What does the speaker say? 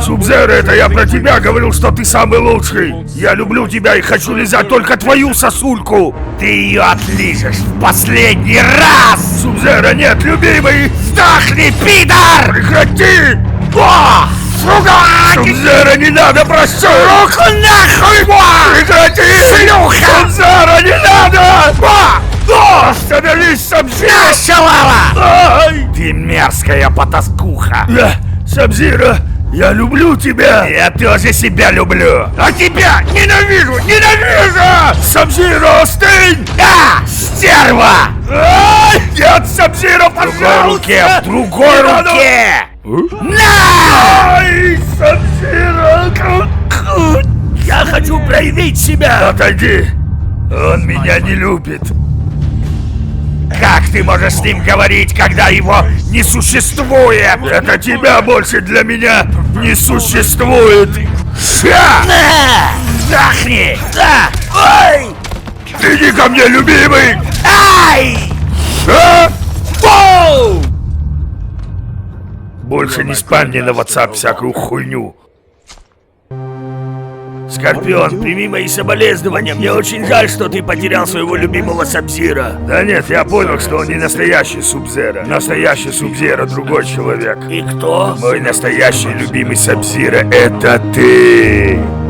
Субзеро, это я про тебя говорил, что ты самый лучший. Я люблю тебя и хочу лизать только твою сосульку. Ты ее отлижешь в последний раз! Субзеро, нет, любимый! Сдохни, пидор! Прекрати! О! Сука! Субзеро, не надо, прощай! Руку нахуй! Прекрати! Шлюха! Субзеро, не надо! Остановись, Сабзиро! Шалава! Ай! Ты мерзкая потаскуха! Сабзиро, я люблю тебя! Я тоже себя люблю! А тебя ненавижу! Ненавижу! Сабзиро, остынь! Стерва! Ай! Нет, Сабзиро, пожалуйста! В другой руке! На! Ай, Сабзиро! Я хочу проявить себя! Отойди! Он меня не любит! Как ты можешь с ним говорить, когда его не существует? Это тебя больше для меня не существует! Ша! Сдохни! Ай! Иди ко мне, любимый! Ай! А? Боу! Больше не спам мне на WhatsApp всякую хуйню. Скорпион, прими мои соболезнования. Мне очень жаль, что ты потерял своего любимого Сабзиро. Да нет, я понял, что он не настоящий Субзеро. Настоящий Субзеро другой человек. И кто? Мой настоящий любимый Сабзиро — это ты!